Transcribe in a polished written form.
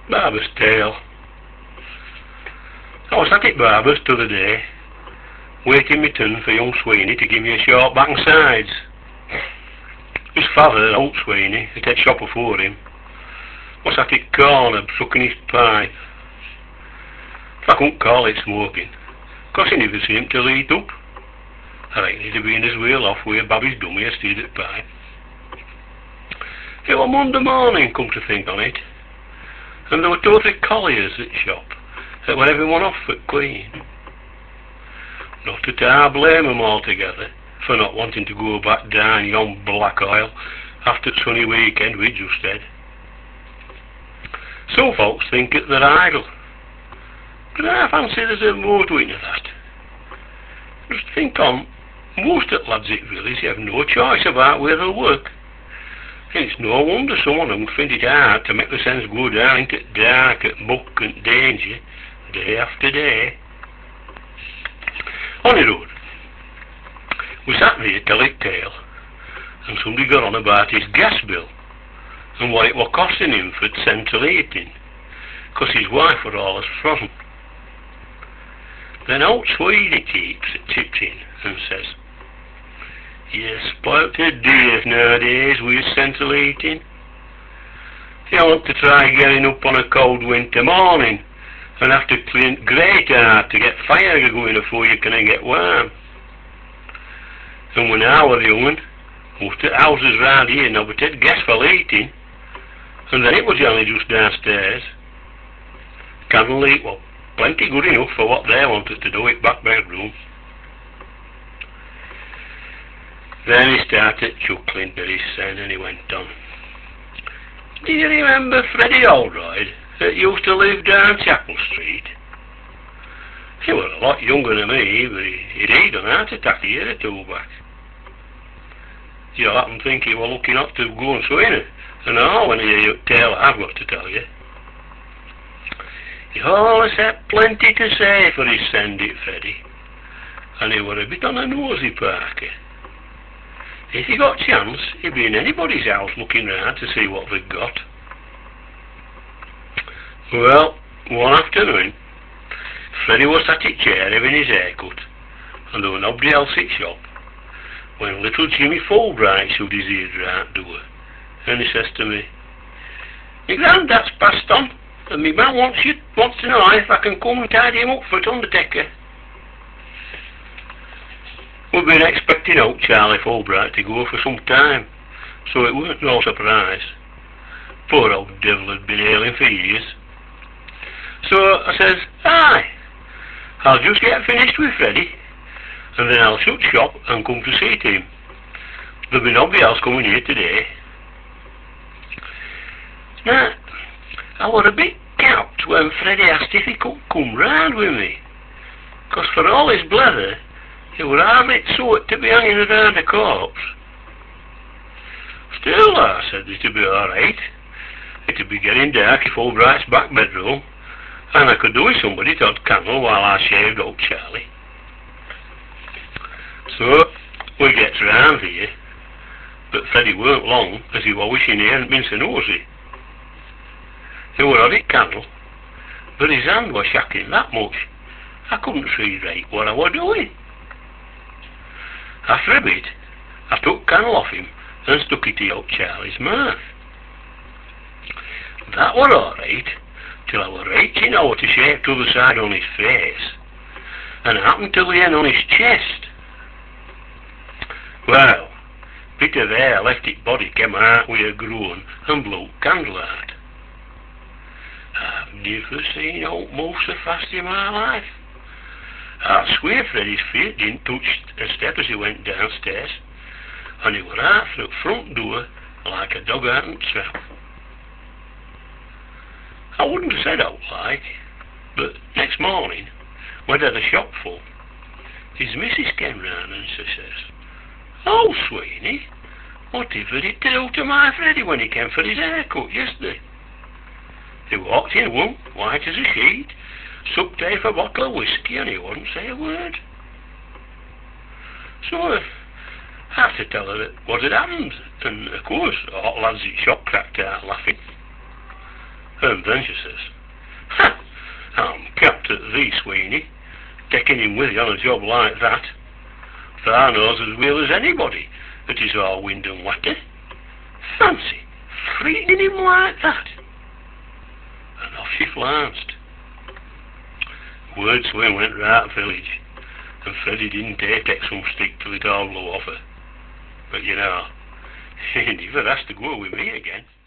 Barber's tale. I was at it Barber's t'other day, waiting my turn for young Sweeney to give me a short back and sides. His father, old Sweeney, had had shop afore him, was at it corner sucking his pipe. I couldn't call it smoking, 'cause he never seemed to light up. I reckon he'd have been as well off with Babby's dummy as stayed at pipe. It was Monday morning, come to think on it, and there were 2 or 3 colliers at shop that were everyone off at Queen. Not that I blame them altogether for not wanting to go back down yon black oil after the sunny weekend we just had. Some folks think that they're idle, but I fancy there's a more to it than that. Just think on, most of the lads at village have no choice about where they'll work. And it's no wonder some of them find it hard to make the sense go down into dark and muck and danger day after day. On the road, we sat there telling tale, and somebody got on about his gas bill and what it was costing him for central heating, 'cause his wife were all as frozen. Then old Sweeney chipped in and says, "You're spoilt to death nowadays with your central heating. You want to try getting up on a cold winter morning and have to clean grate hard to get fire going before you can get warm. And when I was young, most of the houses round here never had gas for heating, and then it was only just downstairs. Candle heat was plenty good enough for what they wanted to do at back bedroom." Then he started chuckling to his son, and he went on, "Do you remember Freddie Oldroyd that used to live down Chapel Street? He was a lot younger than me, but he'd died of a heart attack a year or 2 back. You'll happen think he was lucky not to go and swing it, and all when you hear the tale I've got to tell you. He always had plenty to say for his send it, Freddie, and he were a bit on a nosy Parker. If he got chance, he'd be in anybody's house looking round to see what they'd got. Well, one afternoon, Freddie was sat in his chair having his hair cut, and there was nobody else at shop, when little Jimmy Fulbright showed his ears round the door, and he says to me, "My granddad's passed on, and my man wants to know if I can come and tidy him up for the undertaker." We've been expecting old Charlie Fulbright to go for some time, so it weren't no surprise. Poor old devil had been ailing for years. So I says, "Aye, I'll just get finished with Freddie, and then I'll shut shop and come to see to him. There'll be nobody else coming here today." Now, I was a bit capped when Freddie asked if he could come round with me, 'cause for all his blather, he was hardly sort to be hanging around a corpse. Still, I said it'd be all right. It'd be getting dark in Fulbright's back bedroom, and I could do with somebody to hold candle while I shaved old Charlie. So we gets round here, but Freddie weren't long, as he was wishing he hadn't been so nosy. He were on it candle, but his hand was shaking that much I couldn't see right what I was doing. After a bit, I took candle off him and stuck it to old Charlie's mouth. That were all right, till I were reaching over to shake the other side on his face, and I happened to lay on his chest. Well, bit of air left its body came out with a groan and blew candle out. I've never seen aught move so fast in my life. I swear Freddie's feet didn't touch a step as he went downstairs, and he were out through the front door like a dog out in trap. I wouldn't have said out like, but next morning, when I had the shop full, his missus came round and she says, "Oh, Sweeney, whatever did you do to my Freddie when he came for his haircut yesterday?" He walked in one, white as a sheet, sucked half a bottle of whiskey, and he wouldn't say a word. So I had to tell her what had happened, and of course all lads at shop cracked out laughing. Then she says, "Ha! I'm capped at thee, Sweeney, taking him with you on a job like that. Thou knows as well as anybody that he's all wind and water. Fancy threatening him like that." And off she flounced. Word swing went right village, and Freddy didn't dare take some stick till it all blew off her. But you know, he never has to go with me again.